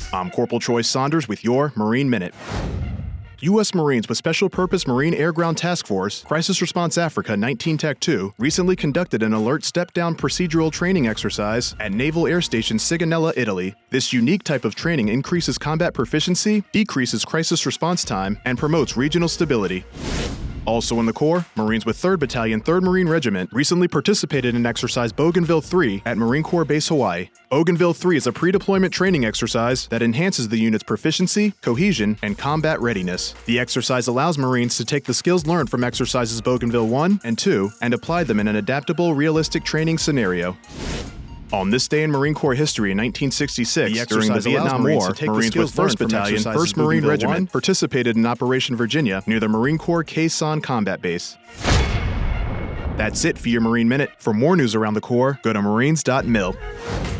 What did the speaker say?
I'm Corporal Troy Saunders with your Marine Minute. U.S. Marines with Special Purpose Marine Air Ground Task Force, Crisis Response Africa 19 Tech 2, recently conducted an alert step-down procedural training exercise at Naval Air Station Sigonella, Italy. This unique type of training increases combat proficiency, decreases crisis response time, and promotes regional stability. Also in the Corps, Marines with 3rd Battalion, 3rd Marine Regiment recently participated in exercise Bougainville 3 at Marine Corps Base Hawaii. Bougainville 3 is a pre-deployment training exercise that enhances the unit's proficiency, cohesion, and combat readiness. The exercise allows Marines to take the skills learned from exercises Bougainville 1 and 2 and apply them in an adaptable, realistic training scenario. On this day in Marine Corps history in 1966, during the Vietnam War, Marines with 1st Battalion, 1st Marine Regiment participated in Operation Virginia near the Marine Corps Khe Sanh Combat Base. That's it for your Marine Minute. For more news around the Corps, go to marines.mil.